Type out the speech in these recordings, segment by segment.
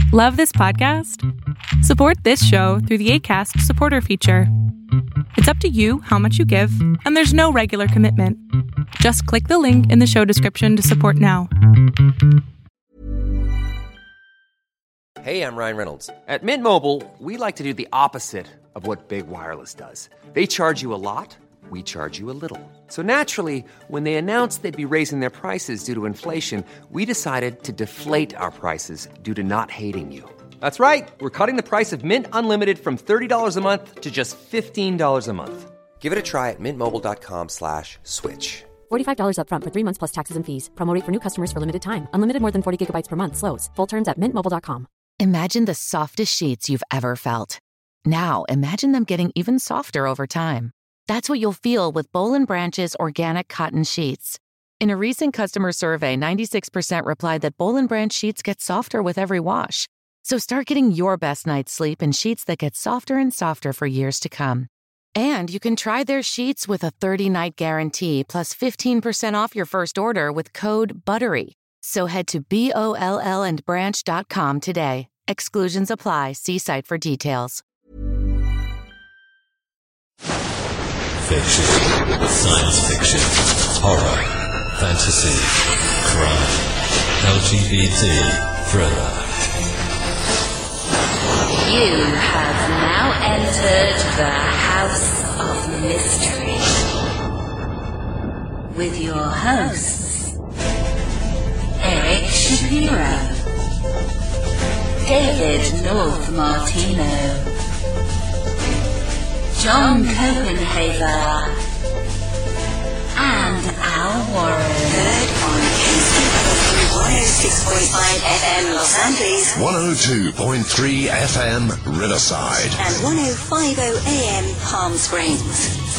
Love this podcast? Support this show through the Acast supporter feature. It's up to you how much you give, and there's no regular commitment. Just click the link in the show description to support now. Hey, I'm Ryan Reynolds. At Mint Mobile, we like to do the opposite of what Big Wireless does. They charge you a lot, we charge you a little. So naturally, when they announced they'd be raising their prices due to inflation, we decided to deflate our prices due to not hating you. That's right. We're cutting the price of Mint Unlimited from $30 a month to just $15 a month. Give it a try at mintmobile.com/switch. $45 up front for 3 months plus taxes and fees. Promo rate for new customers for limited time. Unlimited more than 40 gigabytes per month. Slows full terms at mintmobile.com. Imagine the softest sheets you've ever felt. Now imagine them getting even softer over time. That's what you'll feel with Boll & Branch's organic cotton sheets. In a recent customer survey, 96% replied that Boll & Branch sheets get softer with every wash. So start getting your best night's sleep in sheets that get softer and softer for years to come. And you can try their sheets with a 30-night guarantee plus 15% off your first order with code BUTTERY. So head to BOLLandbranch.com today. Exclusions apply. See site for details. Fiction, science fiction, horror, fantasy, crime, LGBT, thriller. You have now entered the House of Mystery with your hosts, Eric Shapiro, David North Martino, John Copenhaver, and Al Warren. Heard on KCOW 106.5 FM Los Angeles, 102.3 FM Riverside, and 105.0 AM Palm Springs.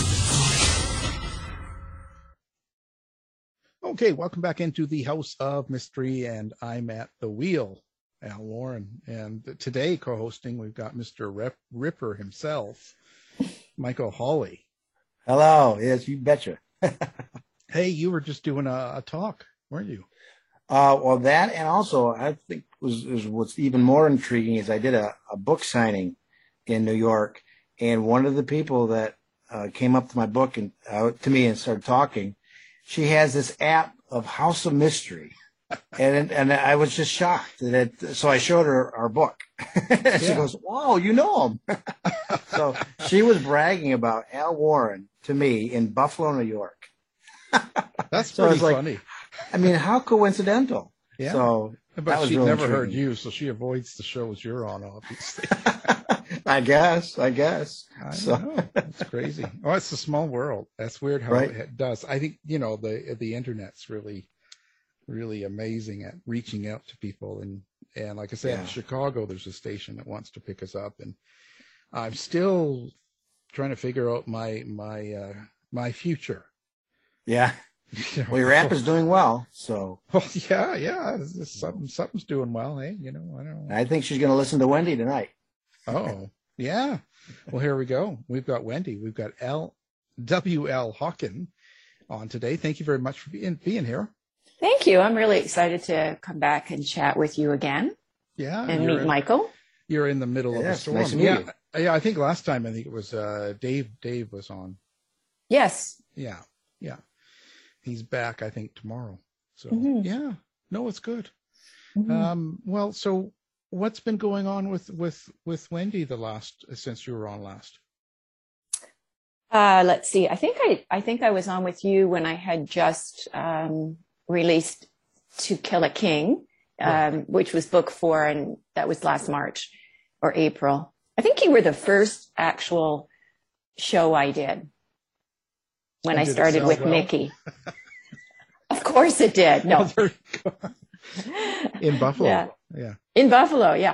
Okay, welcome back into the House of Mystery, and I'm at the wheel, Al Warren. And today, co-hosting, we've got Mr. Ripper himself, Michael Hawley. Hello. Yes, you betcha. Hey, you were just doing a talk, weren't you? Well, that, and also I think was what's even more intriguing is I did a book signing in New York, and one of the people that came up to my book and to me and started talking, she has this app of House of Mystery, and I was just shocked so I showed her our book. And she goes, "Wow, you know him." So she was bragging about Al Warren to me in Buffalo, New York. That's pretty funny. I mean, how coincidental. Yeah. So but she'd really never heard you, so she avoids the shows you're on, obviously. I guess. I know. It's crazy. Oh, it's a small world. That's weird how it does. I think, the internet's really, really amazing at reaching out to people. And like I said, in Chicago, there's a station that wants to pick us up. And I'm still trying to figure out my future. Yeah. Well, your app is doing well, so. Well, yeah. Something's doing well, eh? I don't know. I think she's going to listen to Wendy tonight. Oh, yeah. Well, here we go. We've got Wendy. We've got W.L. Hawken on today. Thank you very much for being here. Thank you. I'm really excited to come back and chat with you again. Yeah. And meet Michael. You're in the middle of the storm. Nice to meet you. Yeah, I think last time, it was Dave. Dave was on. Yes. Yeah. He's back, I think, tomorrow. So, yeah. No, it's good. Mm-hmm. Well, so what's been going on with Wendy since you were on last? Let's see. I think I was on with you when I had just released To Kill a King, which was book 4, and that was last March or April. I think you were the first actual show I did when I started with Mickey. Of course it did. No. In Buffalo. Yeah. In Buffalo. Yeah.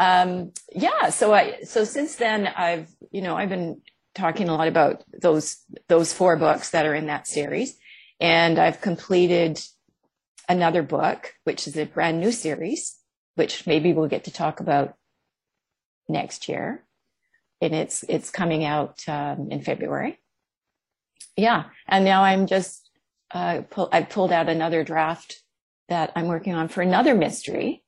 So since then I've been talking a lot about those 4 books that are in that series, and I've completed another book, which is a brand new series, which maybe we'll get to talk about next year. And it's coming out in February. Yeah. And now I'm just, I've pulled out another draft that I'm working on for another mystery.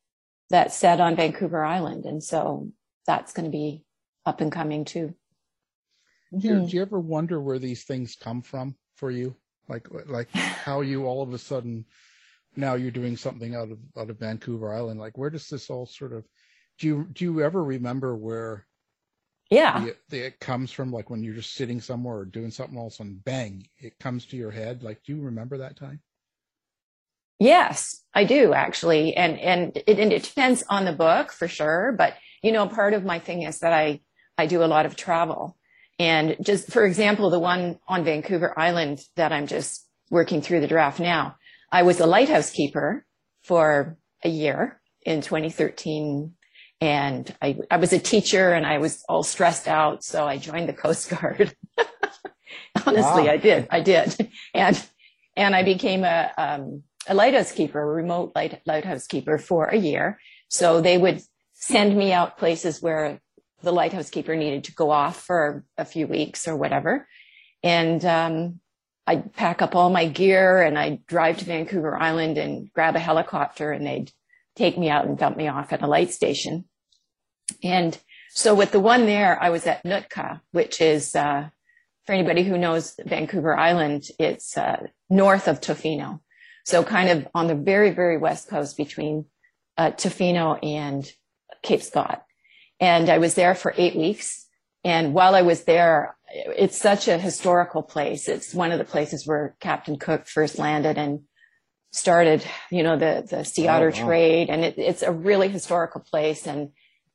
that's set on Vancouver Island. And so that's going to be up and coming too. Do you ever wonder where these things come from for you? Like how you all of a sudden now you're doing something out of Vancouver Island. Like, where does this all sort of? Do you ever remember where? Yeah, it comes from. Like when you're just sitting somewhere or doing something else, and bang, it comes to your head. Like, do you remember that time? Yes, I do actually, and it depends on the book for sure. But part of my thing is that I do a lot of travel. And just, for example, the one on Vancouver Island that I'm just working through the draft now, I was a lighthouse keeper for a year in 2013. And I was a teacher and I was all stressed out. So I joined the Coast Guard. Honestly, wow. I did. And I became a lighthouse keeper, a remote lighthouse keeper for a year. So they would send me out places where the lighthouse keeper needed to go off for a few weeks or whatever. And I'd pack up all my gear and I'd drive to Vancouver Island and grab a helicopter and they'd take me out and dump me off at a light station. And so with the one there, I was at Nootka, which is, for anybody who knows Vancouver Island, it's north of Tofino. So kind of on the very, very west coast between Tofino and Cape Scott. And I was there for 8 weeks. And while I was there, it's such a historical place. It's one of the places where Captain Cook first landed and started, the sea otter trade. And it's a really historical place. And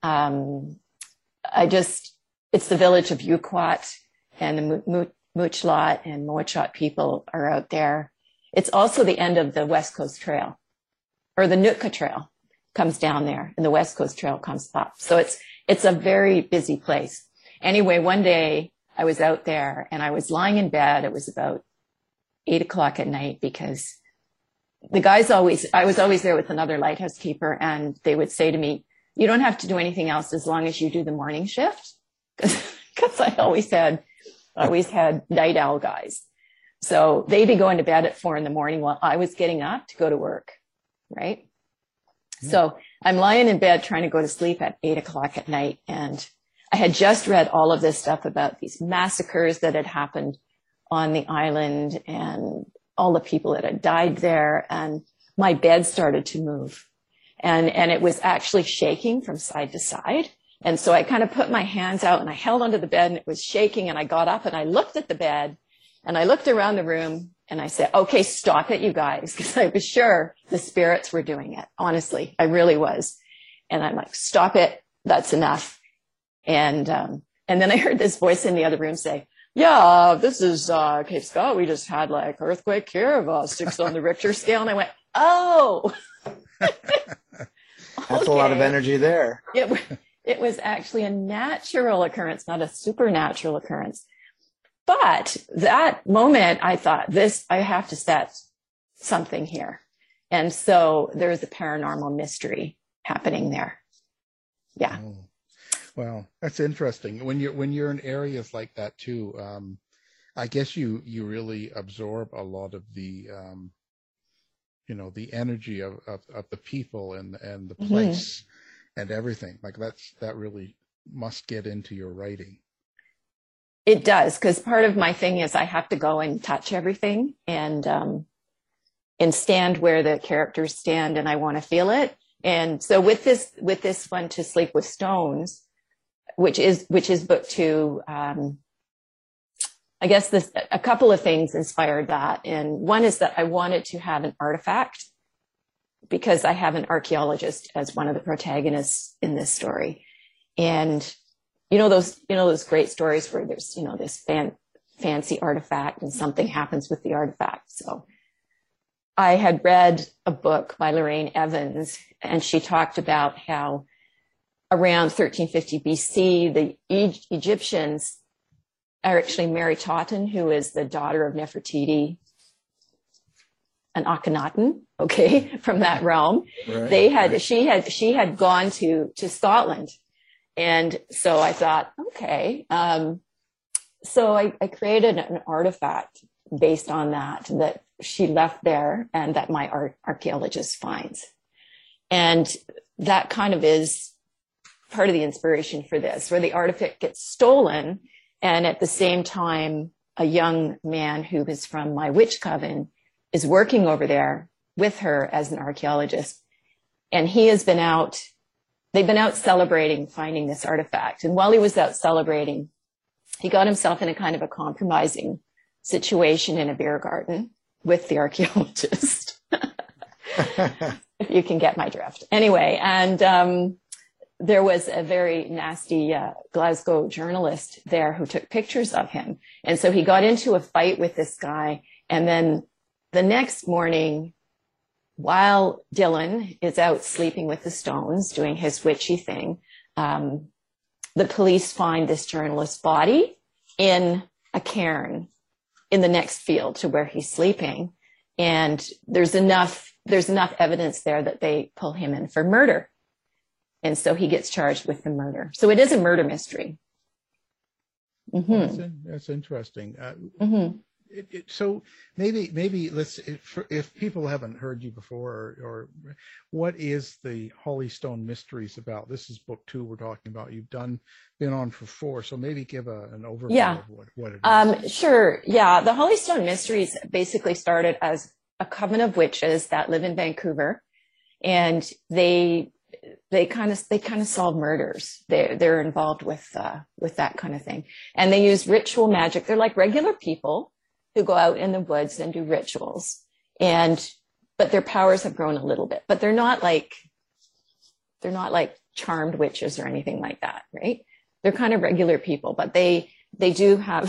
it's the village of Yuquat, and the Muchlot and Moachot people are out there. It's also the end of the West Coast Trail, or the Nootka Trail comes down there and the West Coast Trail comes up. So it's a very busy place. Anyway, one day I was out there and I was lying in bed. It was about 8:00 at night because I was always there with another lighthouse keeper, and they would say to me, you don't have to do anything else as long as you do the morning shift. Because I always had night owl guys. So they'd be going to bed at 4 a.m. while I was getting up to go to work. Right. Yeah. So I'm lying in bed trying to go to sleep at 8:00 at night. And I had just read all of this stuff about these massacres that had happened on the island and all the people that had died there. And my bed started to move. And it was actually shaking from side to side. And so I kind of put my hands out and I held onto the bed and it was shaking, and I got up and I looked at the bed and I looked around the room and I said, okay, stop it, you guys. Because I was sure the spirits were doing it. Honestly, I really was. And I'm like, stop it. That's enough. And then I heard this voice in the other room say, yeah, this is Cape Scott. We just had like earthquake here of 6 on the Richter scale. And I went, oh. That's a lot of energy there. It was actually a natural occurrence, not a supernatural occurrence. But that moment, I thought, I have to set something here. And so there's a paranormal mystery happening there. Yeah. Oh. Well, that's interesting. When you're in areas like that too, I guess you really absorb a lot of the the energy of the people and the place and everything. Like that really must get into your writing. It does, because part of my thing is I have to go and touch everything and stand where the characters stand, and I want to feel it. And so with this one, To Sleep with Stones, which is book 2, I guess a couple of things inspired that. And one is that I wanted to have an artifact because I have an archaeologist as one of the protagonists in this story. And those great stories where there's, this fancy artifact and something happens with the artifact. So I had read a book by Lorraine Evans, and she talked about how around 1350 BC, the Egyptians are actually Mary Totten, who is the daughter of Nefertiti and Akhenaten, okay, from that realm. Right, she had gone to Scotland. And so I thought, okay. So I created an artifact based on that she left there and that my archaeologist finds. And that kind of is part of the inspiration for this, where the artifact gets stolen. And at the same time, a young man who is from my witch coven is working over there with her as an archaeologist. And he has been out, they've been out celebrating finding this artifact. And while he was out celebrating, he got himself in a kind of a compromising situation in a beer garden with the archaeologist. If you can get my drift. Anyway, and there was a very nasty Glasgow journalist there who took pictures of him. And so he got into a fight with this guy. And then the next morning, while Dylan is out sleeping with the Stones, doing his witchy thing, the police find this journalist's body in a cairn in the next field to where he's sleeping. And there's enough evidence there that they pull him in for murder. And so he gets charged with the murder. So it is a murder mystery. Mm-hmm. That's interesting. So maybe let's, if people haven't heard you before, or what is the Holly Stone Mysteries about? This is book 2 we're talking about. You've been on for 4, so maybe give an overview of what it is. Sure. Yeah. The Holly Stone Mysteries basically started as a coven of witches that live in Vancouver, and they kind of solve murders. They're involved with that kind of thing, and they use ritual magic. They're like regular people who go out in the woods and do rituals, but their powers have grown a little bit, but they're not like charmed witches or anything like that, right? They're kind of regular people, but they do have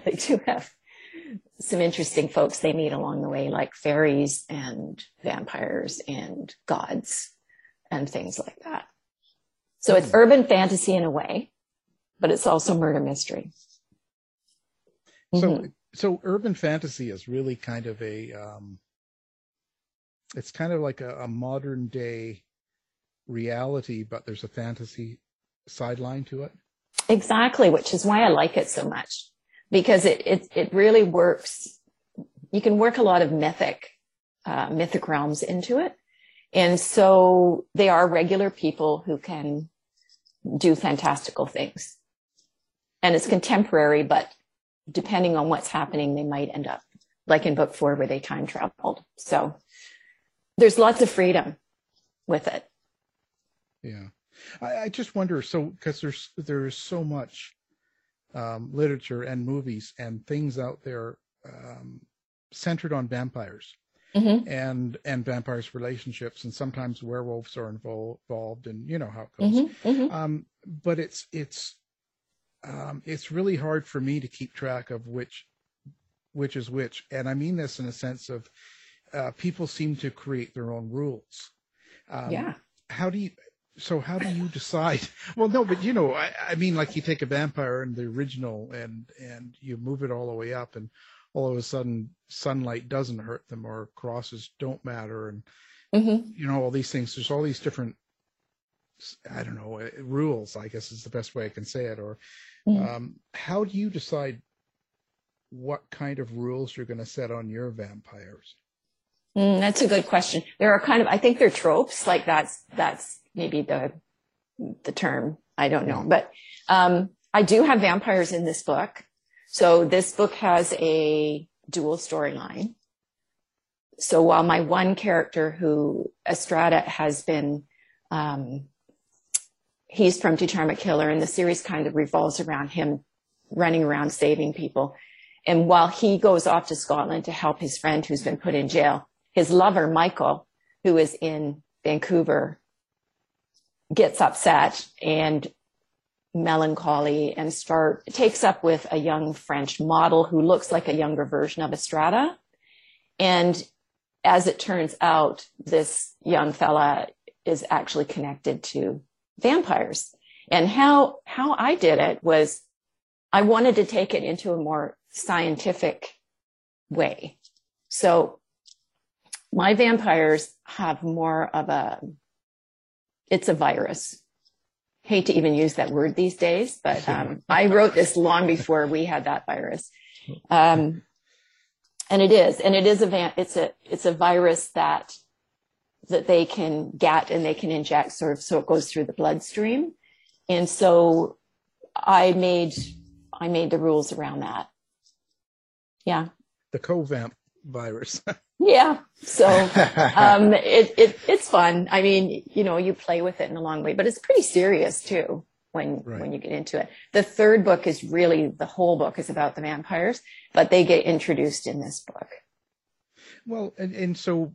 some interesting folks they meet along the way, like fairies and vampires and gods and things like that. So it's urban fantasy in a way, but it's also murder mystery. So urban fantasy is really kind of it's kind of like a modern day reality, but there's a fantasy sideline to it. Exactly, which is why I like it so much, because it really works. You can work a lot of mythic realms into it. And so they are regular people who can do fantastical things. And it's contemporary, but depending on what's happening, they might end up like in book 4 where they time traveled. So there's lots of freedom with it. Yeah. I just wonder, because there's so much literature and movies and things out there centered on vampires. Mm-hmm. and vampires' relationships, and sometimes werewolves are involved, and you know how it goes. Mm-hmm. But it's really hard for me to keep track of which is which, and I mean this in a sense of people seem to create their own rules. How do you decide? Well, no, but I mean, like you take a vampire in the original and you move it all the way up, and all of a sudden sunlight doesn't hurt them, or crosses don't matter, and all these things. There's all these different, I don't know, rules, I guess is the best way I can say it. Or how do you decide what kind of rules you're going to set on your vampires? That's a good question. There are I think they're tropes, like that's maybe the term. I don't know, but I do have vampires in this book. So this book has a dual storyline. So while my one character, who Estrada has been, he's from To Charm a Killer, and the series kind of revolves around him running around saving people. And while he goes off to Scotland to help his friend who's been put in jail, his lover, Michael, who is in Vancouver, gets upset and melancholy and takes up with a young French model who looks like a younger version of Estrada. And as it turns out, this young fella is actually connected to vampires. And how I did it was I wanted to take it into a more scientific way. So my vampires have more of it's a virus. Hate to even use that word these days, but I wrote this long before we had that virus. And it's a virus that that they can get and they can inject sort of, so it goes through the bloodstream. And so I made the rules around that. Yeah. The Covamp virus. Yeah. So, it's fun. I mean, you know, you play with it in a long way, but it's pretty serious too when you get into it. The third book is really, the whole book is about the vampires, but they get introduced in this book. Well, and so,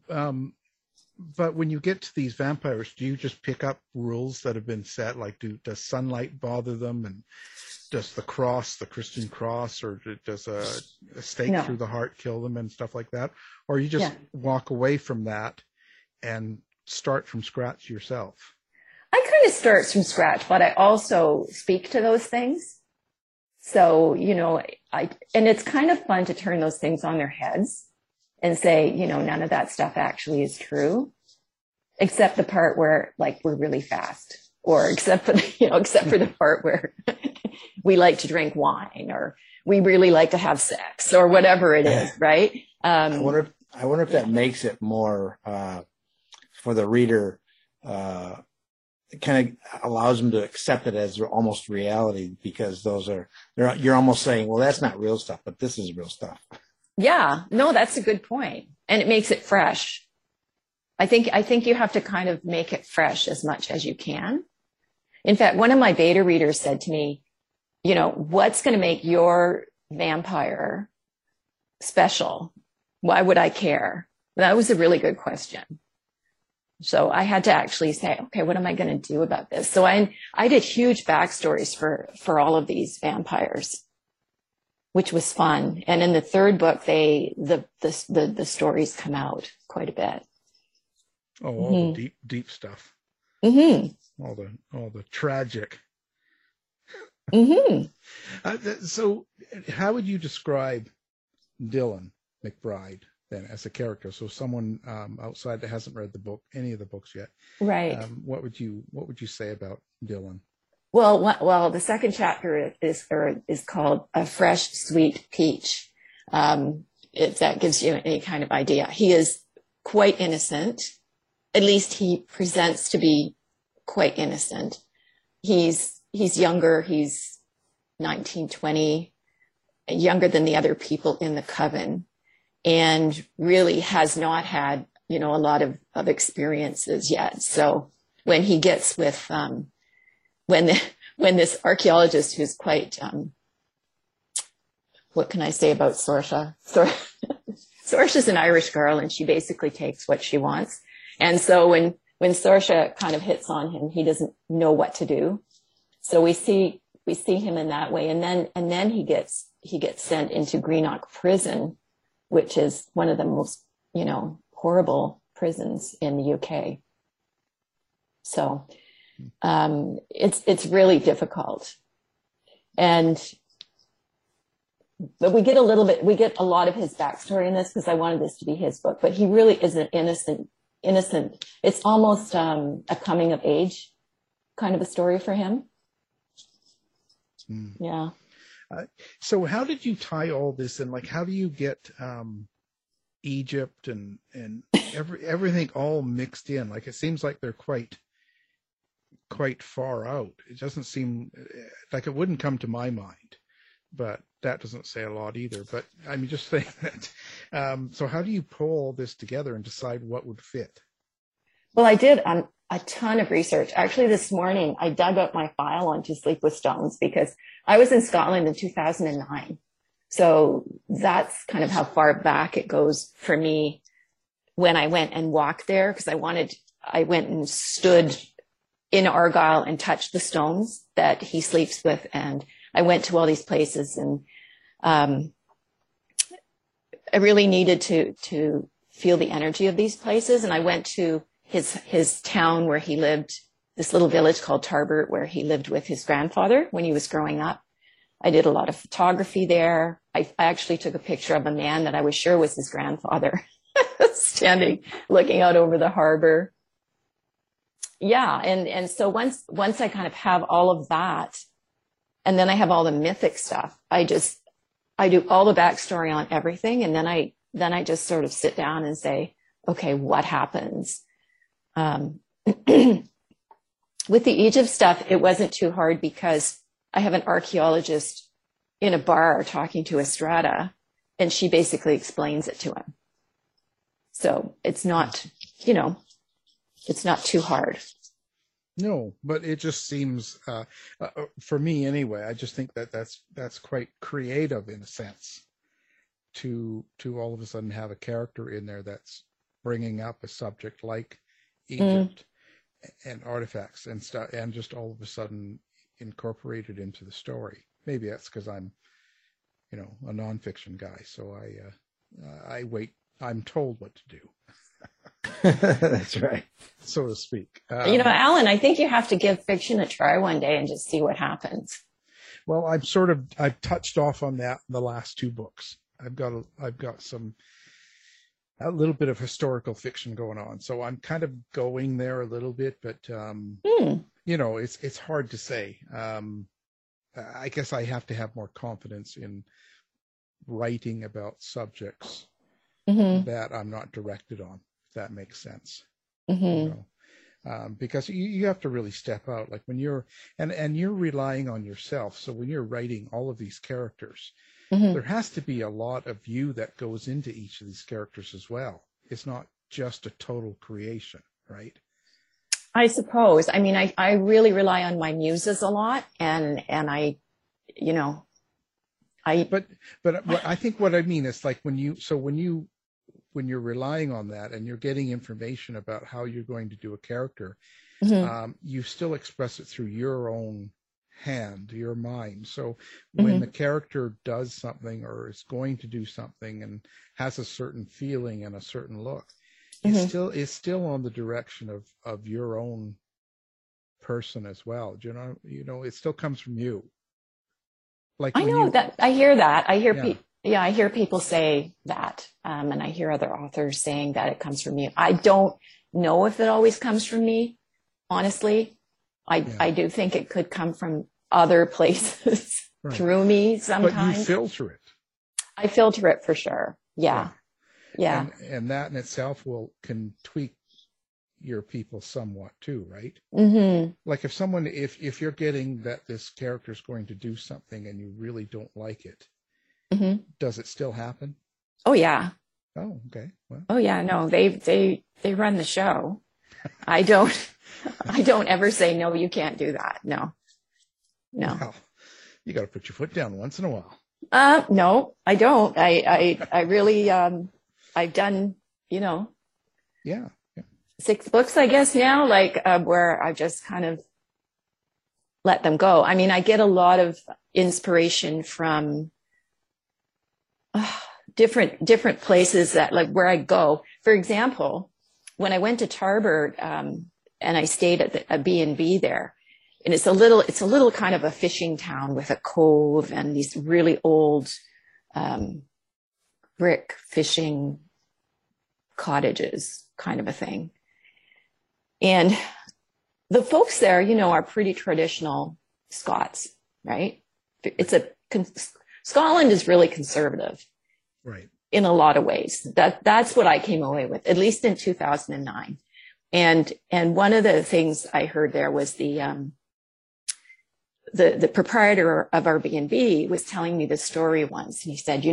but when you get to these vampires, do you just pick up rules that have been set? Like, does sunlight bother them? And does the Christian cross, or does a stake through the heart kill them and stuff like that? Or you just walk away from that and start from scratch yourself? I kind of start from scratch, but I also speak to those things. So, you know, and it's kind of fun to turn those things on their heads and say, you know, none of that stuff actually is true, except the part where, like, we're really fast, or except for the part where we like to drink wine, or we really like to have sex, or whatever it is, right? I wonder if that makes it more for the reader. It kind of allows them to accept it as almost reality, because you're almost saying, well, that's not real stuff, but this is real stuff. Yeah, no, that's a good point. And it makes it fresh. I think you have to kind of make it fresh as much as you can. In fact, one of my beta readers said to me, you know, what's going to make your vampire special? Why would I care? That was a really good question. So I had to actually say, okay, what am I going to do about this? So I did huge backstories for all of these vampires, which was fun. And in the third book, the stories come out quite a bit. Oh, all the deep stuff. Mm-hmm. All the tragic. Mm-hmm. So how would you describe Dylan McBride then as a character? So someone outside that hasn't read any of the books yet, right? What would you say about Dylan? Well, the second chapter is called A Fresh Sweet Peach. If that gives you any kind of idea. He is quite innocent. At least he presents to be quite innocent. He's younger. He's 19, 20, younger than the other people in the coven, and really has not had, you know, a lot of experiences yet. So when he gets with, when this archaeologist who's quite, what can I say about Saoirse? Saoirse's an Irish girl, and she basically takes what she wants. And so when Saoirse kind of hits on him, he doesn't know what to do. So we see him in that way. And then he gets sent into Greenock prison, which is one of the most, you know, horrible prisons in the UK. So, it's really difficult. But we get a lot of his backstory in this, because I wanted this to be his book, but he really is an innocent. It's almost a coming of age kind of a story for him. Yeah. So how did you tie all this in? Like, how do you get Egypt and everything all mixed in? Like, it seems like they're quite far out. It doesn't seem like it wouldn't come to my mind, but that doesn't say a lot either. But I'm just saying that. So how do you pull all this together and decide what would fit? Well, I did a ton of research. Actually, this morning, I dug up my file on To Sleep with Stones, because I was in Scotland in 2009. So that's kind of how far back it goes for me when I went and walked there, because I went and stood in Argyll and touched the stones that he sleeps with. And I went to all these places, and I really needed to feel the energy of these places. And I went to his town where he lived, this little village called Tarbert, where he lived with his grandfather when he was growing up. I did a lot of photography there. I actually took a picture of a man that I was sure was his grandfather standing, looking out over the harbor. Yeah. And so once I kind of have all of that, and then I have all the mythic stuff, I do all the backstory on everything. And then I just sort of sit down and say, okay, what happens? With the Egypt stuff, it wasn't too hard because I have an archaeologist in a bar talking to Estrada, and she basically explains it to him. So it's not, it's not too hard. No, but it just seems, for me anyway, I just think that that's quite creative in a sense to all of a sudden have a character in there that's bringing up a subject like Egypt and artifacts and stuff, and just all of a sudden incorporated into the story. Maybe that's because I'm, a nonfiction guy, so I wait. I'm told what to do. That's right, so to speak. Alan, I think you have to give fiction a try one day and just see what happens. Well, I've touched off on that in the last 2 books. I've got a little bit of historical fiction going on, so I'm kind of going there a little bit, but it's hard to say. I guess I have to have more confidence in writing about subjects that I'm not directed on, if that makes sense. Because you have to really step out, like when you're and you're relying on yourself. So when you're writing all of these characters, there has to be a lot of you that goes into each of these characters as well. It's not just a total creation, right? I suppose. I mean, I really rely on my muses a lot, and I. But I think what I mean is like when you're relying on that and you're getting information about how you're going to do a character, you still express it through your own hand, your mind. So when the character does something or is going to do something and has a certain feeling and a certain look, it's still on the direction of your own person as well. It still comes from you. Like I know that. I hear that. I hear I hear people say that, and I hear other authors saying that it comes from me. I don't know if it always comes from me, honestly. I do think it could come from other places through me sometimes. But you filter it. I filter it for sure. Yeah. And that in itself can tweak your people somewhat too, right? Like if you're getting that this character is going to do something and you really don't like it, does it still happen? Oh yeah. Oh, okay. Well. Oh yeah. No, they run the show. I don't ever say, no, you can't do that. No. Well, you got to put your foot down once in a while. No, I don't. I really, I've done, Yeah. 6 books, I guess now, where I just kind of let them go. I mean, I get a lot of inspiration from different places that where I go. For example, when I went to Tarbert, and I stayed at a B&B there, and it's a little kind of a fishing town with a cove and these really old, brick fishing cottages kind of a thing. And the folks there, are pretty traditional Scots, right? Scotland is really conservative, right? In a lot of ways. That's what I came away with, at least in 2009. And one of the things I heard there was the proprietor of our B&B was telling me this story once, and he said,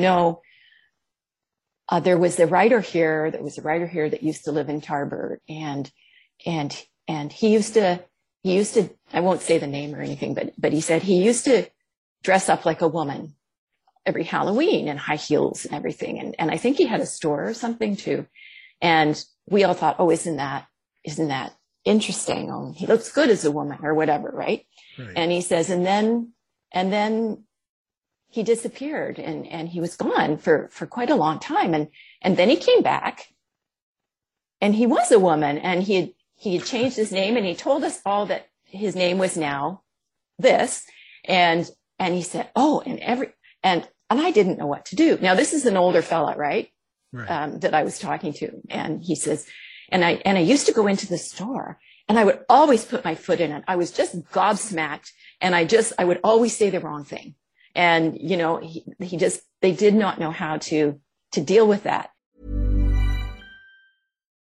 there was a writer here that used to live in Tarbert, and he used to, I won't say the name or anything, but he said he used to dress up like a woman every Halloween in high heels and everything. And I think he had a store or something too. And we all thought, oh, isn't that interesting? Oh, he looks good as a woman or whatever. Right. And he says, and then he disappeared and he was gone for quite a long time. And then he came back and he was a woman, and he had changed his name, and he told us all that his name was now this. And he said, oh, and I didn't know what to do. Now, this is an older fella, right? That I was talking to. And he says, and I used to go into the store, and I would always put my foot in it. I was just gobsmacked, and I would always say the wrong thing. And, they did not know how to deal with that.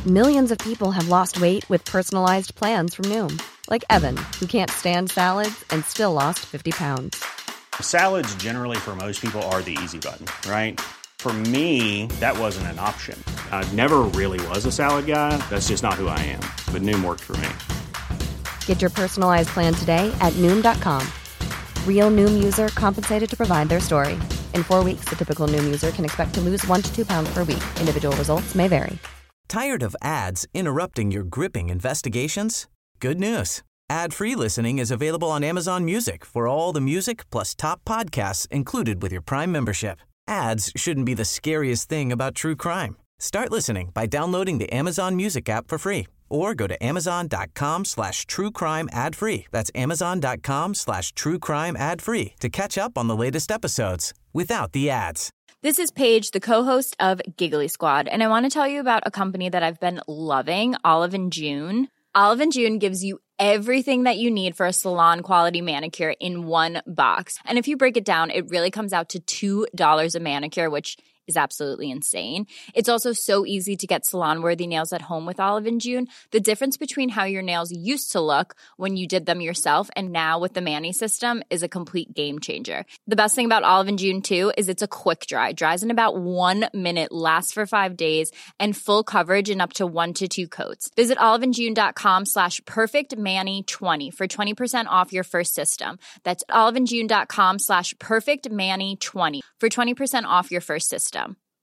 Millions of people have lost weight with personalized plans from Noom. Like Evan, who can't stand salads and still lost 50 pounds. Salads generally for most people are the easy button, right? For me, that wasn't an option. I never really was a salad guy. That's just not who I am. But Noom worked for me. Get your personalized plan today at Noom.com. Real Noom user compensated to provide their story. In 4 weeks, the typical Noom user can expect to lose 1 to 2 pounds per week. Individual results may vary. Tired of ads interrupting your gripping investigations? Good news. Ad-free listening is available on Amazon Music for all the music plus top podcasts included with your Prime membership. Ads shouldn't be the scariest thing about true crime. Start listening by downloading the Amazon Music app for free or go to amazon.com/truecrime ad-free. That's amazon.com/truecrime ad-free to catch up on the latest episodes without the ads. This is Paige, the co-host of Giggly Squad, and I want to tell you about a company that I've been loving, Olive & June. Olive & June gives you everything that you need for a salon-quality manicure in one box. And if you break it down, it really comes out to $2 a manicure, which is absolutely insane. It's also so easy to get salon-worthy nails at home with Olive & June. The difference between how your nails used to look when you did them yourself and now with the Mani system is a complete game changer. The best thing about Olive & June, too, is it's a quick dry. Dries in about 1 minute, lasts for 5 days, and full coverage in up to 1 to 2 coats. Visit oliveandjune.com/perfectmani20 for 20% off your first system. That's oliveandjune.com/perfectmani20 for 20% off your first system.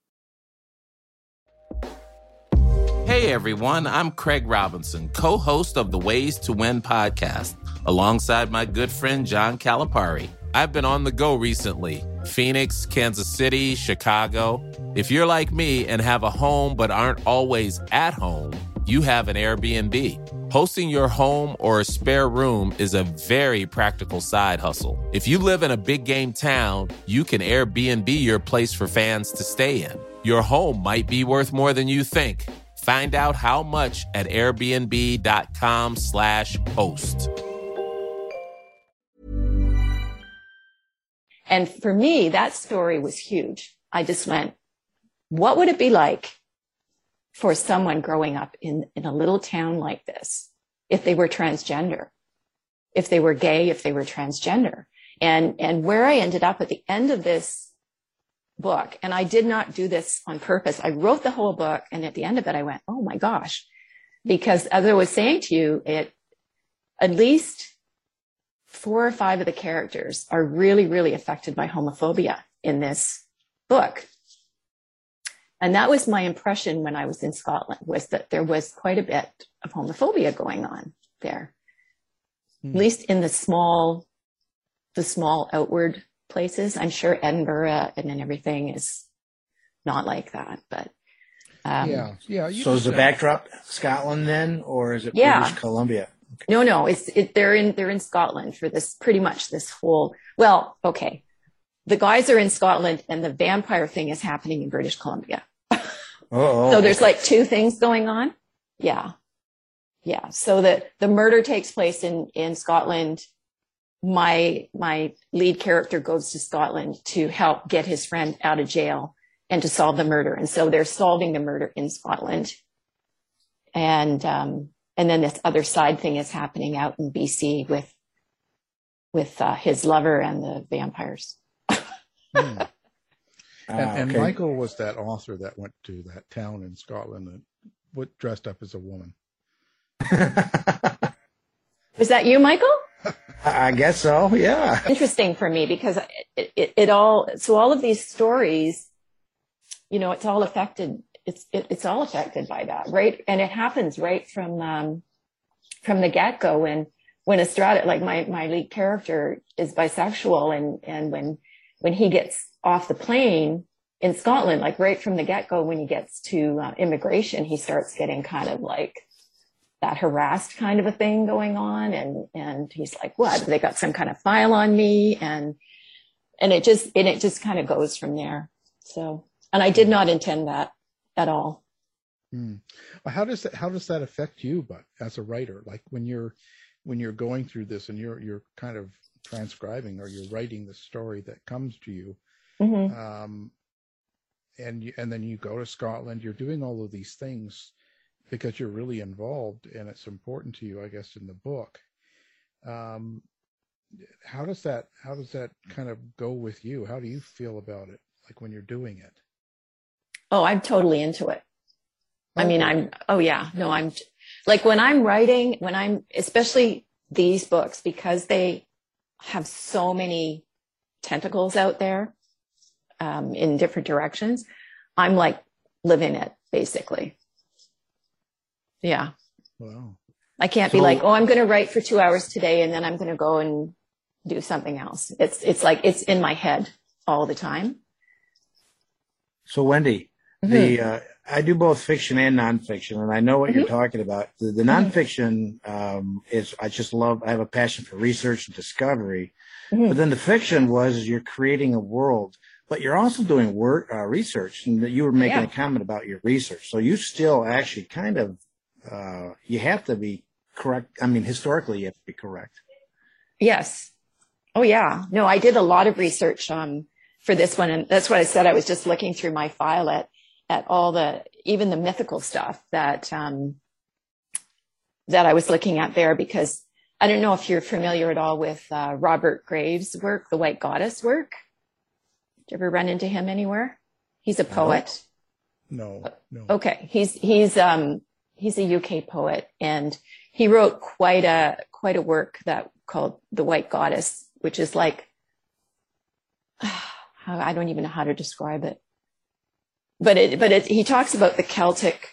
Hey everyone, I'm Craig Robinson, co-host of the Ways to Win podcast, alongside my good friend John Calipari. I've been on the go recently. Phoenix, Kansas City, Chicago. If you're like me and have a home but aren't always at home, you have an Airbnb. Hosting your home or a spare room is a very practical side hustle. If you live in a big game town, you can Airbnb your place for fans to stay in. Your home might be worth more than you think. Find out how much at airbnb.com/host. And for me, that story was huge. I just went, what would it be like for someone growing up in a little town like this if they were transgender, if they were gay, if they were transgender? And where I ended up at the end of this book, and I did not do this on purpose. I wrote the whole book, and at the end of it, I went, oh my gosh, because as I was saying to you, at least 4 or 5 of the characters are really, really affected by homophobia in this book. And that was my impression when I was in Scotland, was that there was quite a bit of homophobia going on there, at least in the small outward places. I'm sure Edinburgh and then everything is not like that, but yeah. So is the backdrop Scotland then, or is it British Columbia? Okay. No, they're in Scotland for this, pretty much this whole. Well, okay, the guys are in Scotland, and the vampire thing is happening in British Columbia. So there's like 2 things going on. Yeah. So the murder takes place in Scotland. My lead character goes to Scotland to help get his friend out of jail and to solve the murder. And so they're solving the murder in Scotland. And then this other side thing is happening out in BC with his lover and the vampires. And Michael was that author that went to that town in Scotland and dressed up as a woman. Was that you, Michael? I guess so, yeah. Interesting for me because all of these stories, it's all affected. It's all affected by that, right? And it happens right from the get-go when Estrada, like my lead character, is bisexual, and when he gets off the plane in Scotland, like right from the get-go, when he gets to immigration, he starts getting kind of like that harassed kind of a thing going on. And he's like, what? They got some kind of file on me. And it just kind of goes from there. So, and I did not intend that at all. How does that affect you, but as a writer, like when you're going through this and you're kind of transcribing or you're writing the story that comes to you, and then you go to Scotland, you're doing all of these things, because you're really involved and it's important to you, I guess, in the book. How does that kind of go with you? How do you feel about it, like when you're doing it? Oh, I'm totally into it. I mean, I'm like when I'm writing, especially these books, because they have so many tentacles out there in different directions, I'm like living it, basically. Yeah. Wow. I can't be like, I'm going to write for 2 hours today and then I'm going to go and do something else. It's like it's in my head all the time. So Wendy, I do both fiction and nonfiction, and I know what you're talking about. The nonfiction is I have a passion for research and discovery, but then the fiction you're creating a world, but you're also doing research, and you were making a comment about your research. So you still actually kind of you have to be correct. I mean, historically, you have to be correct. Yes. Oh, yeah. No, I did a lot of research for this one. And that's what I said. I was just looking through my file at all even the mythical stuff that I was looking at there, because I don't know if you're familiar at all with Robert Graves' work, the White Goddess work. Did you ever run into him anywhere? He's a poet. No. Okay. He's a UK poet, and he wrote quite a work called The White Goddess, which is like, I don't even know how to describe it. But he talks about the Celtic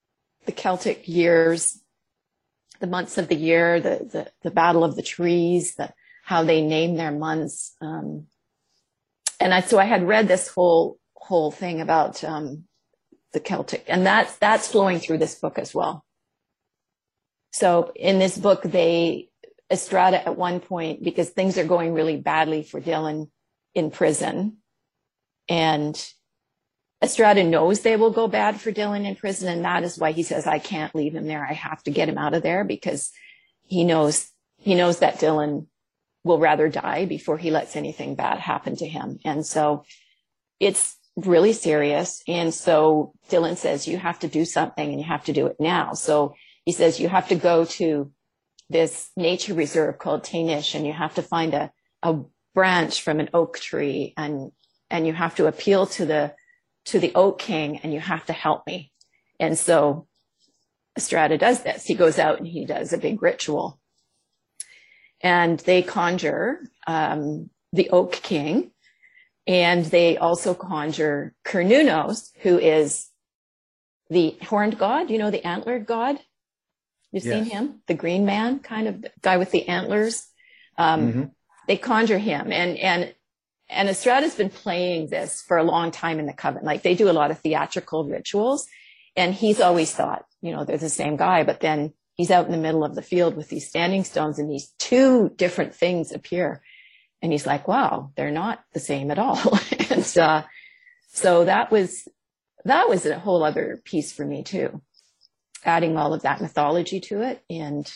years, the months of the year, the battle of the trees, how they name their months. So I had read this whole thing about the Celtic, and that's flowing through this book as well. So in this book, Estrada at one point, because things are going really badly for Dylan in prison, and Estrada knows they will go bad for Dylan in prison, and that is why he says, I can't leave him there. I have to get him out of there, because he knows that Dylan will rather die before he lets anything bad happen to him. And so it's really serious. And so Dylan says, you have to do something, and you have to do it now. So he says, you have to go to this nature reserve called Tainish, and you have to find a branch from an oak tree, and you have to appeal to the Oak King, and you have to help me. And so Estrada does this. He goes out and he does a big ritual, and they conjure the Oak King, and they also conjure Cernunnos, who is the horned god, the antlered god. You've seen him, the green man, kind of the guy with the antlers. They conjure him, and Estrada's been playing this for a long time in the Coven. Like, they do a lot of theatrical rituals, and he's always thought, they're the same guy. But then he's out in the middle of the field with these standing stones, and these two different things appear. And he's like, wow, they're not the same at all. And so that was a whole other piece for me too, adding all of that mythology to it. And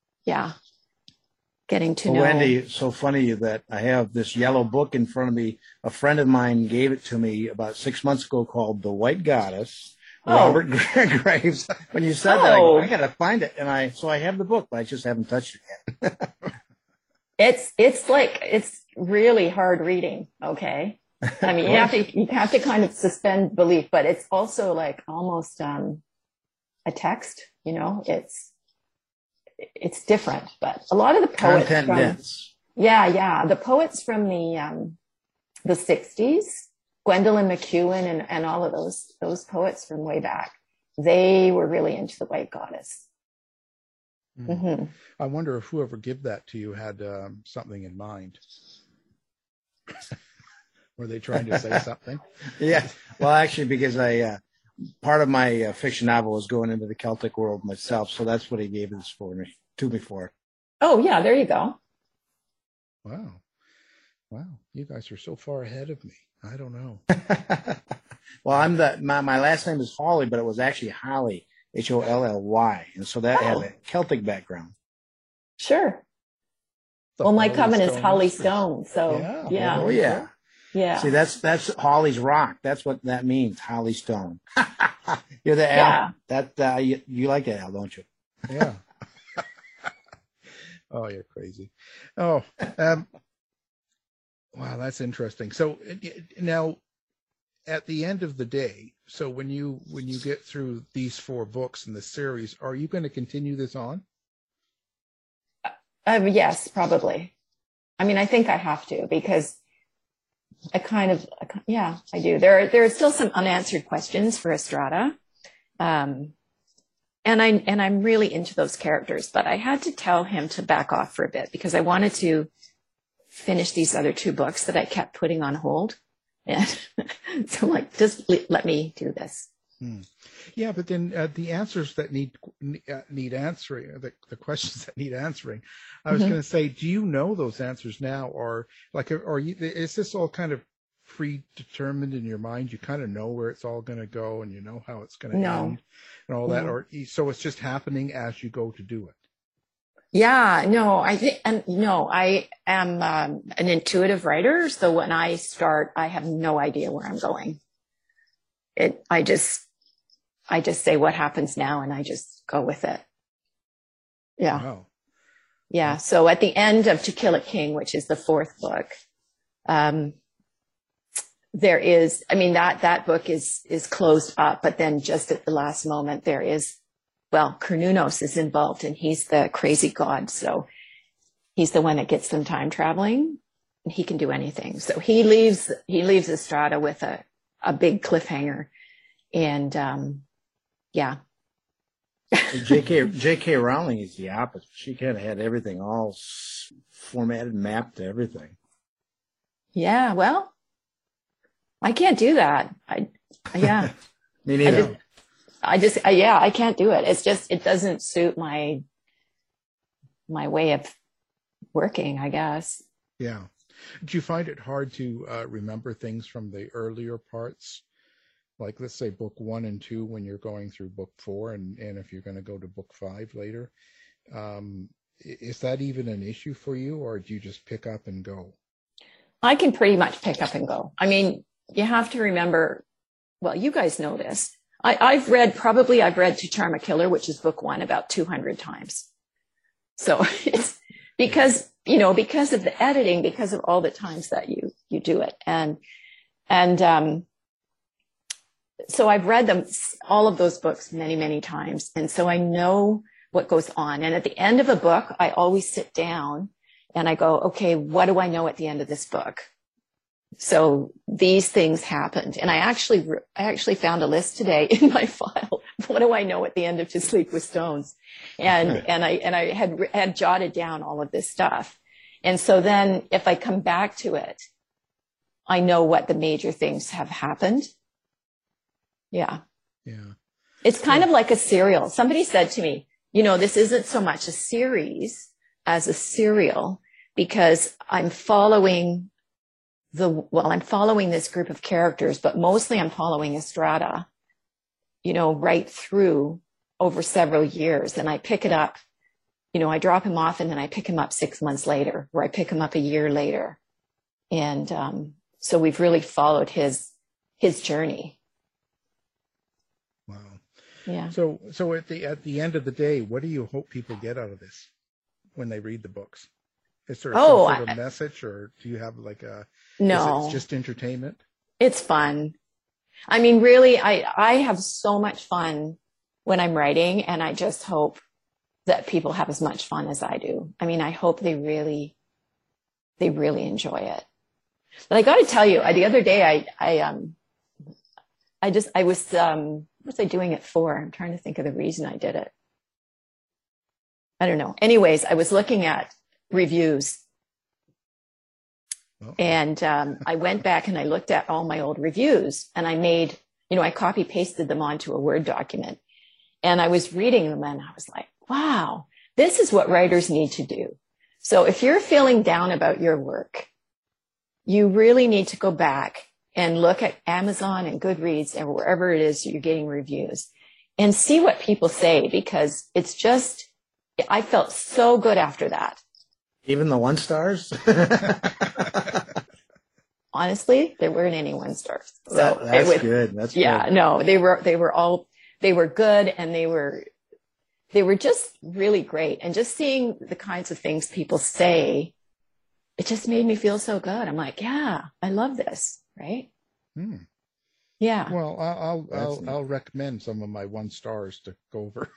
getting to know. Wendy, it's so funny that I have this yellow book in front of me. A friend of mine gave it to me about 6 months ago, called The White Goddess, Robert Graves. When you said that, I got to find it. And so I have the book, but I just haven't touched it yet. It's really hard reading. Okay. I mean, you have to kind of suspend belief, but it's also like almost a text, it's different, but a lot of the poets the poets from the 60s, Gwendolyn McEwen and all of those poets from way back, they were really into the White Goddess. Mm-hmm. I wonder if whoever gave that to you had something in mind. Were they trying to say something? Yeah. Well, actually, because part of my fiction novel was going into the Celtic world myself, so that's what he gave this to me for. Oh, yeah, there you go. Wow, you guys are so far ahead of me. I don't know. Well, my last name is Hawley, but it was actually Holly, Holly, and so that had a Celtic background. Sure. Well, my coven is Holly Stone, so yeah. Oh, yeah. Yeah. See, that's Holly's Rock. That's what that means, Holly Stone. You're the Al. That you like Al, don't you? Yeah. Oh, you're crazy. Oh, wow, that's interesting. So now, at the end of the day, so when you get through these 4 books in the series, are you going to continue this on? Yes, probably. I mean, I think I have to, because I do. There are still some unanswered questions for Estrada. And I'm really into those characters, but I had to tell him to back off for a bit because I wanted to finish these other 2 books that I kept putting on hold. And so I'm like, just let me do this. Yeah, but then the answers that need answering, the questions that need answering, I was going to say, do you know those answers now, or like, is this all kind of predetermined in your mind? You kind of know where it's all going to go, and you know how it's going to end, and all that, or so it's just happening as you go to do it. Yeah, no, I am an intuitive writer, so when I start, I have no idea where I'm going. I just say what happens now, and I just go with it. Yeah. Wow. Yeah. So at the end of To Kill a King, which is the 4th book, there is, I mean, that book is closed up, but then just at the last moment, there is, Cernunnos is involved, and he's the crazy god. So he's the one that gets them time traveling, and he can do anything. So he leaves Estrada with a big cliffhanger. And, yeah. J.K. Rowling is the opposite. She kind of had everything all formatted, mapped to everything. Yeah, well, I can't do that. Yeah. Me neither. I can't do it. It's just, it doesn't suit my way of working, I guess. Yeah. Do you find it hard to remember things from the earlier parts? Like, let's say book 1 and 2, when you're going through book 4, and if you're going to go to book 5 later, is that even an issue for you, or do you just pick up and go? I can pretty much pick up and go. I mean, you have to remember, well, you guys know this. I've read To Charm a Killer, which is book 1, about 200 times. So it's because of the editing, because of all the times that you do it. And so I've read them, all of those books, many, many times. And so I know what goes on. And at the end of a book, I always sit down and I go, okay, what do I know at the end of this book? So these things happened. And I actually found a list today in my file. What do I know at the end of To Sleep with Stones? And I had jotted down all of this stuff. And so then if I come back to it, I know what the major things have happened. Yeah. Yeah. It's kind of like a serial. Somebody said to me, this isn't so much a series as a serial, because I'm following this group of characters, but mostly I'm following Estrada, right through over several years. And I pick it up, I drop him off, and then I pick him up 6 months later, or I pick him up a year later. And so we've really followed his journey. Wow. Yeah. So at the end of the day, what do you hope people get out of this when they read the books? Is there some sort of message, or do you have like no, it's just entertainment? It's fun. I mean, really, I have so much fun when I'm writing, and I just hope that people have as much fun as I do. I mean, I hope they really enjoy it. But I got to tell you, the other day, what was I doing it for? I'm trying to think of the reason I did it. I don't know. Anyways, I was looking at reviews. And I went back and I looked at all my old reviews, and I made, I copy pasted them onto a Word document, and I was reading them, and I was like, wow, this is what writers need to do. So if you're feeling down about your work, you really need to go back and look at Amazon and Goodreads and wherever it is you're getting reviews and see what people say, because it's just, I felt so good after that. Even the 1 stars? honestly, there weren't any 1 stars. So that's good. That's good. No, they were good, and they were just really great. And just seeing the kinds of things people say, it just made me feel so good. I'm like, yeah, I love this. Right. Yeah. Well, I'll recommend some of my 1 stars to go over.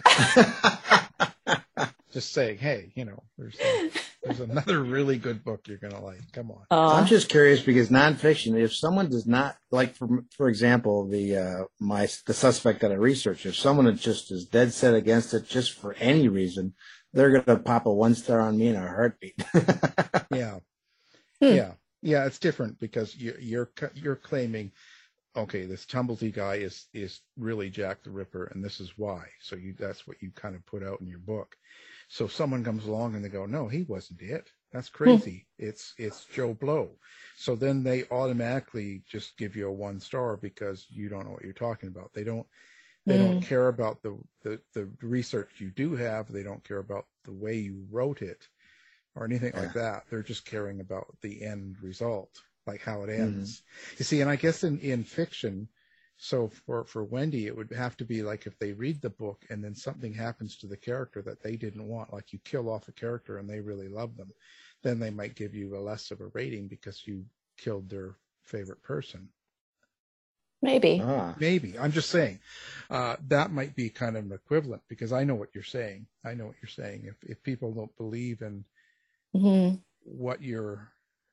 Just saying, hey, there's another really good book you're going to like. Come on. I'm just curious because nonfiction, if someone does not like, for example, the suspect that I researched, if someone just is dead set against it just for any reason, they're going to pop a 1 star on me in a heartbeat. Yeah. Yeah. Yeah. It's different because you're claiming, okay, this Tumblety guy is really Jack the Ripper, and this is why. So that's what you kind of put out in your book. So someone comes along and they go, no, he wasn't it. That's crazy. It's Joe Blow. So then they automatically just give you a 1 star because you don't know what you're talking about. They don't care about the research you do have. They don't care about the way you wrote it or anything like that. They're just caring about the end result, like how it ends. You see, and I guess in fiction, so for Wendy, it would have to be like if they read the book and then something happens to the character that they didn't want, like you kill off a character and they really love them, then they might give you a less of a rating because you killed their favorite person. Maybe. Maybe. I'm just saying that might be kind of an equivalent because I know what you're saying. If people don't believe in what your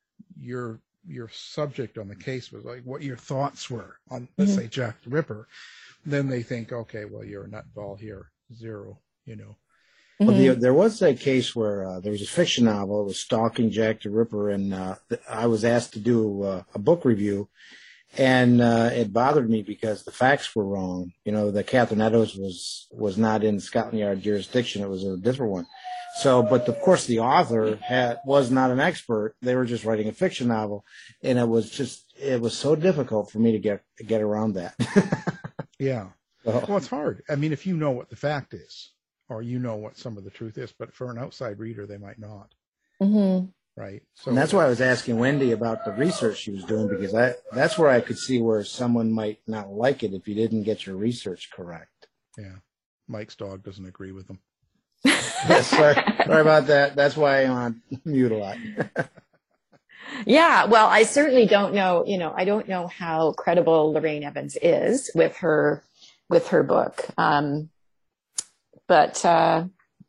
subject on the case was, like what your thoughts were on, let's say, Jack the Ripper, then they think, okay, well, you're a nutball here, 0, Well, there was a case where there was a fiction novel. It was stalking Jack the Ripper, and I was asked to do a book review, and it bothered me because the facts were wrong. The Catherine Eddowes was not in Scotland Yard jurisdiction. It was a different one. So, but of course the author was not an expert. They were just writing a fiction novel, and it was so difficult for me to get around that. Yeah. Well, it's hard. I mean, if you know what the fact is, or what some of the truth is, but for an outside reader, they might not. Right. So, and that's why I was asking Wendy about the research she was doing, because that's where I could see where someone might not like it if you didn't get your research correct. Yeah. Mike's dog doesn't agree with them. Yes, sorry about that. That's why I'm on mute a lot. Yeah, well, I certainly don't know, I don't know how credible Lorraine Evans is with her book. But I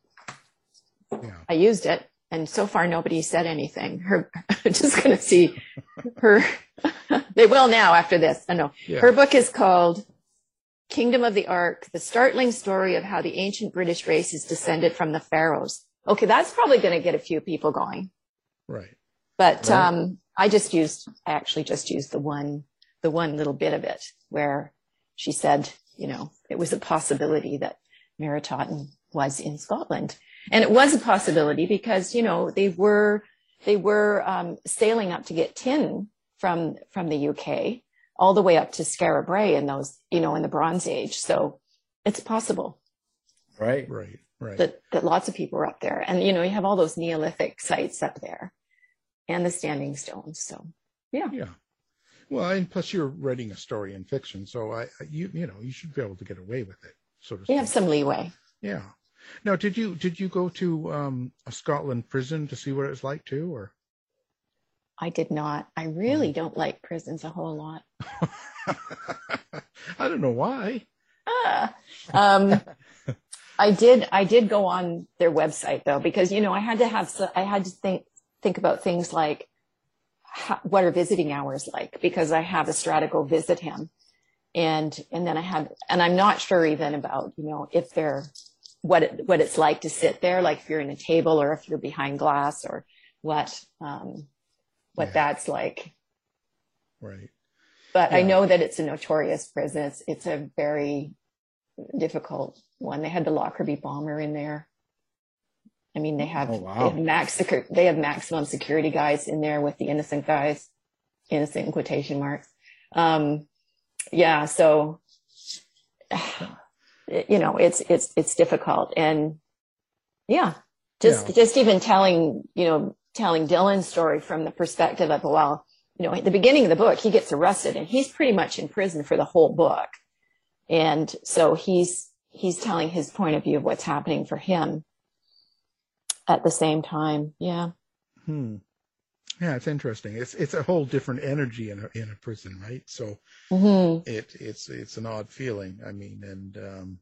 used it, and so far nobody said anything. I'm just going to see her. They will now after this. I know. Yeah. Her book is called Kingdom of the Ark, the startling story of how the ancient British race is descended from the pharaohs. Okay, that's probably going to get a few people going. Right. But I actually just used the one little bit of it where she said, it was a possibility that Meritaten was in Scotland. And it was a possibility because, they were sailing up to get tin from the UK all the way up to Skara Brae in those, in the Bronze Age. So it's possible. Right. That lots of people were up there. And, you have all those Neolithic sites up there and the standing stones. So, yeah. Yeah. Well, and plus you're writing a story in fiction. So you should be able to get away with it. So to speak. You have some leeway. Yeah. Now, did you go to a Scotland prison to see what it was like too, or? I did not. I really don't like prisons a whole lot. I don't know why. I did go on their website though, because I had to think about things like what are visiting hours like, because I have Estrada go visit him, and then I'm not sure even about if they're what it's like to sit there, like if you're in a table or if you're behind glass or what that's like. Right. But I know that it's a notorious prison. It's a very difficult one. They had the Lockerbie bomber in there. I mean, they have maximum security guys in there with the innocent guys, innocent in quotation marks. So it's difficult, and just even telling Dylan's story from the perspective of, well, at the beginning of the book, he gets arrested and he's pretty much in prison for the whole book. And so he's telling his point of view of what's happening for him at the same time. Yeah. Yeah, it's interesting. It's a whole different energy in a prison, right? So it's an odd feeling. I mean, and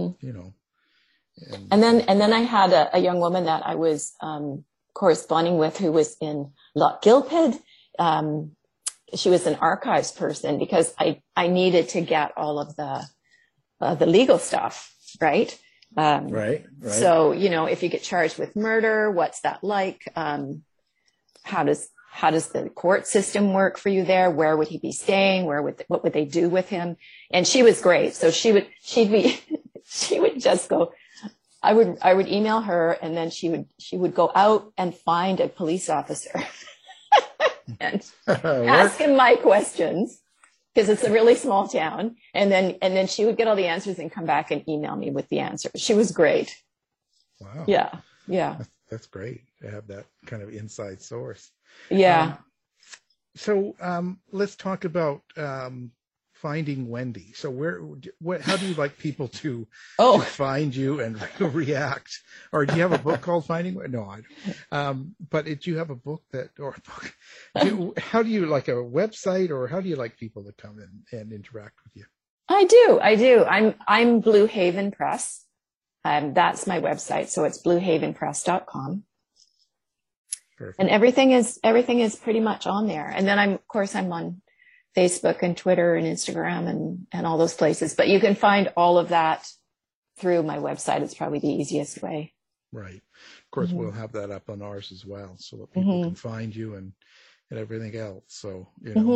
And then I had a young woman that I was corresponding with who was in Loch Gilphead. She was an archives person because I needed to get all of the legal stuff, right? Right. So, if you get charged with murder, what's that like? How does the court system work for you there? Where would he be staying? What would they do with him? And she was great. So she would just go, I would email her, and then she would go out and find a police officer and ask him my questions, because it's a really small town. And then she would get all the answers and come back and email me with the answers. She was great. Wow. Yeah. That's great to have that kind of inside source. Yeah. So let's talk about finding Wendy. So how do you like people to find you and react? Or do you have a book called Finding Wendy? No, I don't. But do you have a book how do you like a website, or how do you like people to come in and interact with you? I do. I'm Blue Haven Press. That's my website. So it's bluehavenpress.com. Perfect. And everything is pretty much on there. And then I'm on Facebook and Twitter and Instagram and all those places. But you can find all of that through my website. It's probably the easiest way. Right. Of course, we'll have that up on ours as well, so that people can find you and everything else. So,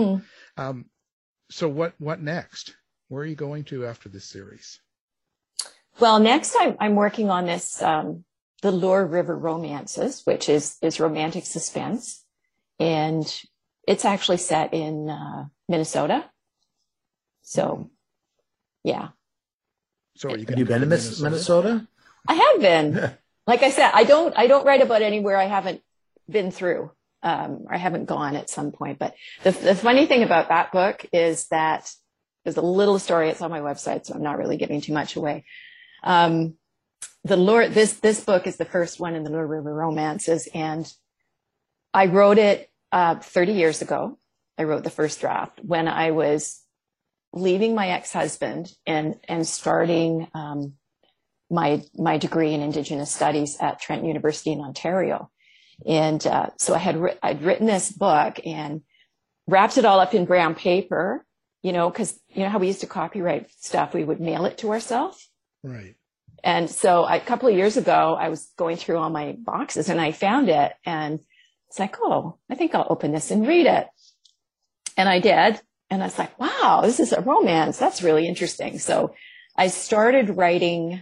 so what next? Where are you going to after this series? Well, next I'm working on this, the Loire River Romances, which is romantic suspense. And it's actually set in Minnesota. So, yeah. So have you been to Minnesota? I have been. Like I said, I don't write about anywhere I haven't been through. I haven't gone at some point. But the funny thing about that book is that there's a little story. It's on my website, so I'm not really giving too much away. This book is the first one in the Loire River Romances, and I wrote it 30 years ago. I wrote the first draft when I was leaving my ex-husband and starting my degree in Indigenous Studies at Trent University in Ontario. And so I'd written this book and wrapped it all up in brown paper, because how we used to copyright stuff, we would mail it to ourselves. Right. And so a couple of years ago, I was going through all my boxes and I found it, and it's like, I think I'll open this and read it. And I did. And I was like, wow, this is a romance. That's really interesting. So I started writing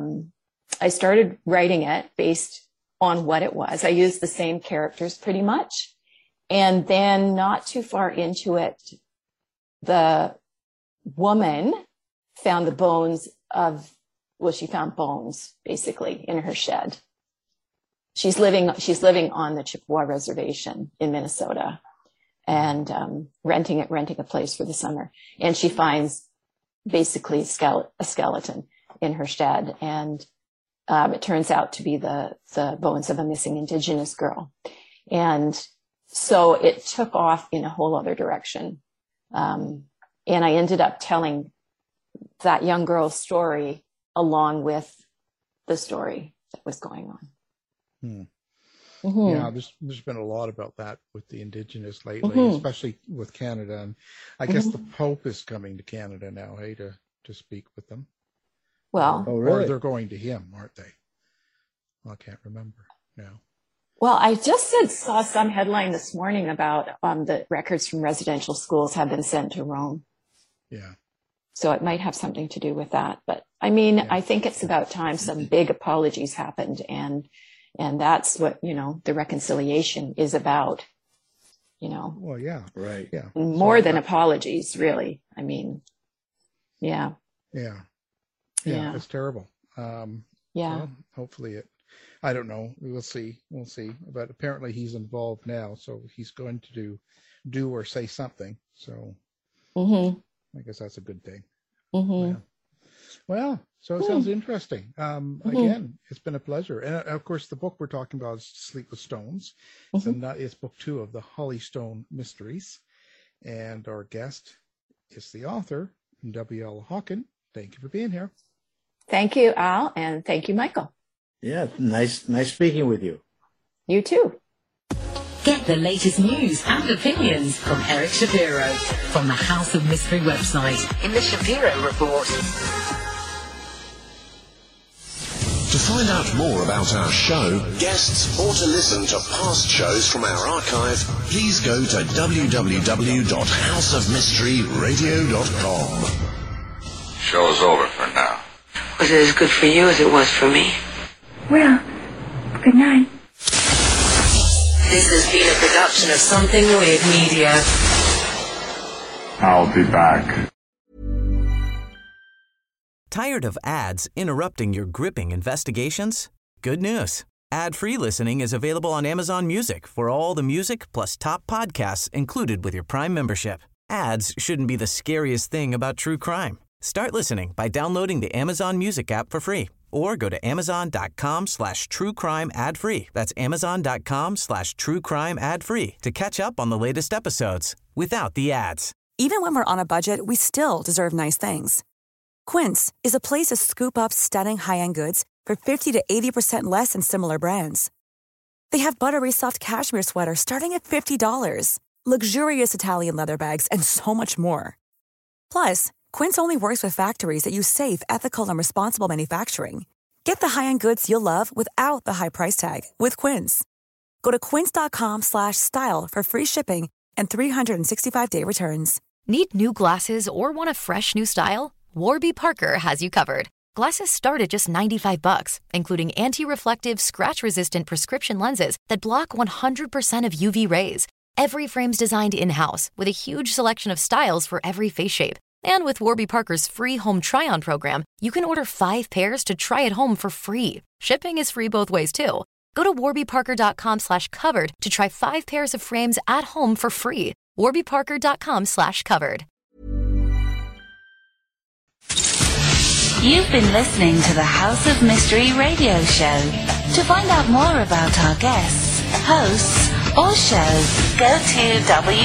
it based on what it was. I used the same characters pretty much. And then not too far into it, the woman found she found bones basically in her shed. She's living on the Chippewa Reservation in Minnesota and renting a place for the summer. And she finds basically a skeleton in her shed. And it turns out to be the bones of a missing Indigenous girl. And so it took off in a whole other direction. And I ended up telling that young girl's story along with the story that was going on. Yeah, there's been a lot about that with the Indigenous lately, especially with Canada. And I guess the Pope is coming to Canada now, to speak with them. Well, or they're going to him, aren't they? Well, I can't remember now. Well, I just saw some headline this morning about the records from residential schools have been sent to Rome. Yeah. So it might have something to do with that. But I mean, I think it's about time some big apologies happened, and that's what, the reconciliation is about, Well, yeah. Right. Yeah. More than apologies, really. I mean, yeah. Yeah. It's terrible. Well, hopefully I don't know. We'll see. But apparently he's involved now, so he's going to do or say something. So I guess that's a good thing. Yeah. Well, so it sounds interesting. Again, it's been a pleasure. And of course, the book we're talking about is Sleep with Stones. It's book 2 of the Holly Stone Mysteries. And our guest is the author, W.L. Hawken. Thank you for being here. Thank you, Al, and thank you, Michael. Yeah, nice speaking with you. You too. Get the latest news and opinions from Eric Shapiro from the House of Mystery website in the Shapiro Report. To find out more about our show, guests, or to listen to past shows from our archive, please go to www.houseofmysteryradio.com. Show's over for now. Was it as good for you as it was for me? Well, good night. This has been a production of Something Weird Media. I'll be back. Tired of ads interrupting your gripping investigations? Good news. Ad-free listening is available on Amazon Music for all the music plus top podcasts included with your Prime membership. Ads shouldn't be the scariest thing about true crime. Start listening by downloading the Amazon Music app for free or go to amazon.com/truecrime ad-free. That's amazon.com/truecrime ad-free to catch up on the latest episodes without the ads. Even when we're on a budget, we still deserve nice things. Quince is a place to scoop up stunning high-end goods for 50 to 80% less than similar brands. They have buttery soft cashmere sweaters starting at $50, luxurious Italian leather bags, and so much more. Plus, Quince only works with factories that use safe, ethical, and responsible manufacturing. Get the high-end goods you'll love without the high price tag with Quince. Go to quince.com/style for free shipping and 365-day returns. Need new glasses or want a fresh new style? Warby Parker has you covered. Glasses start at just $95, including anti-reflective, scratch-resistant prescription lenses that block 100% of UV rays. Every frame's designed in-house with a huge selection of styles for every face shape. And with Warby Parker's free home try-on program, you can order 5 pairs to try at home for free. Shipping is free both ways, too. Go to warbyparker.com/covered to try 5 pairs of frames at home for free. warbyparker.com/covered. You've been listening to the House of Mystery radio show. To find out more about our guests, hosts, or shows, go to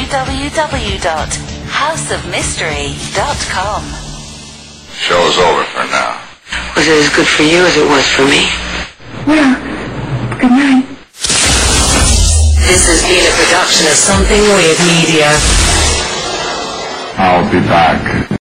www.houseofmystery.com. Show's over for now. Was it as good for you as it was for me? Well, good night. This has been a production of Something Weird Media. I'll be back.